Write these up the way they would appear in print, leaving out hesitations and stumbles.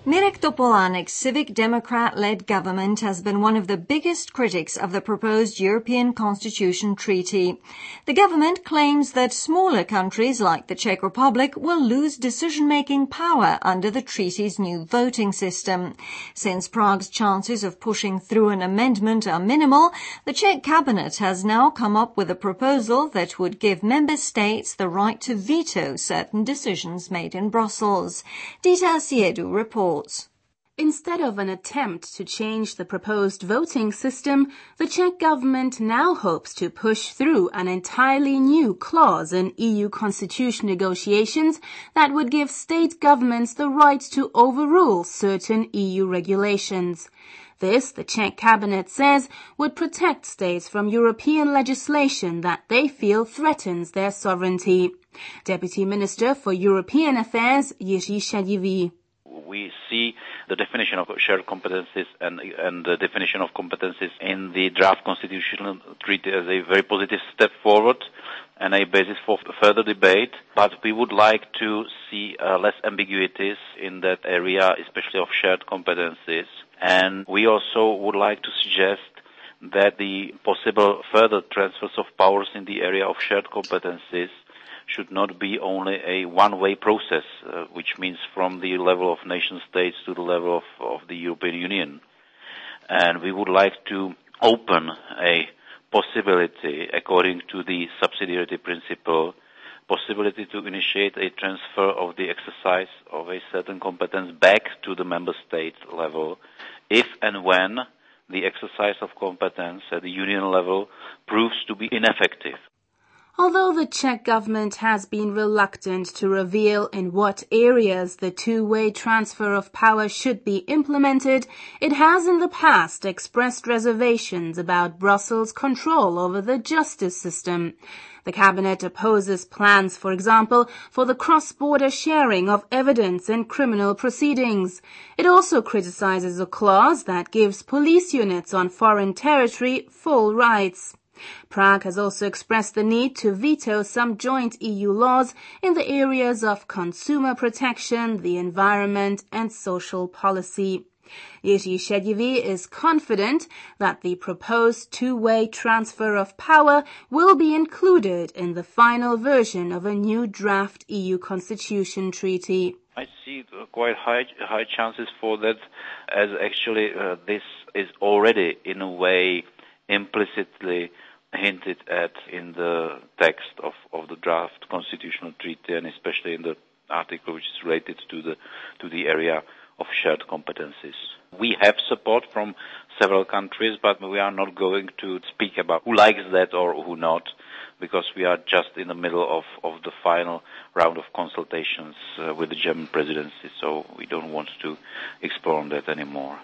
Mirek Topolánek's Civic Democrat-led government has been one of the biggest critics of the proposed European Constitution Treaty. The government claims that smaller countries like the Czech Republic will lose decision-making power under the treaty's new voting system. Since Prague's chances of pushing through an amendment are minimal, the Czech cabinet has now come up with a proposal that would give member states the right to veto certain decisions made in Brussels. Dita Asiedu reports. Instead of an attempt to change the proposed voting system, the Czech government now hopes to push through an entirely new clause in EU constitution negotiations that would give state governments the right to overrule certain EU regulations. This, the Czech cabinet says, would protect states from European legislation that they feel threatens their sovereignty. Deputy Minister for European Affairs, Jiří Šedivý. We see the definition of shared competencies and the definition of competencies in the draft constitutional treaty as a very positive step forward and a basis for further debate. But we would like to see less ambiguities in that area, especially of shared competencies. And we also would like to suggest that the possible further transfers of powers in the area of shared competencies should not be only a one-way process, which means from the level of nation states to the level of the European Union. And we would like to open a possibility, according to the subsidiarity principle, possibility to initiate a transfer of the exercise of a certain competence back to the member state level, if and when the exercise of competence at the union level proves to be ineffective. Although the Czech government has been reluctant to reveal in what areas the two-way transfer of power should be implemented, it has in the past expressed reservations about Brussels' control over the justice system. The cabinet opposes plans, for example, for the cross-border sharing of evidence in criminal proceedings. It also criticizes a clause that gives police units on foreign territory full rights. Prague has also expressed the need to veto some joint EU laws in the areas of consumer protection, the environment and social policy. Jiří Šedivý is confident that the proposed two-way transfer of power will be included in the final version of a new draft EU constitution treaty. I see quite high chances for that, as actually this is already in a way implicitly hinted at in the text of the draft constitutional treaty, and especially in the article which is related to the area of shared competencies. We have support from several countries, but we are not going to speak about who likes that or who not, because we are just in the middle of the final round of consultations with the German presidency, so we don't want to explore on that anymore.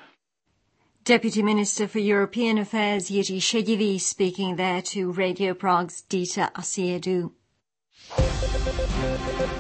Deputy Minister for European Affairs Jiří Šedivý speaking there to Radio Prague's Dita Asiedu.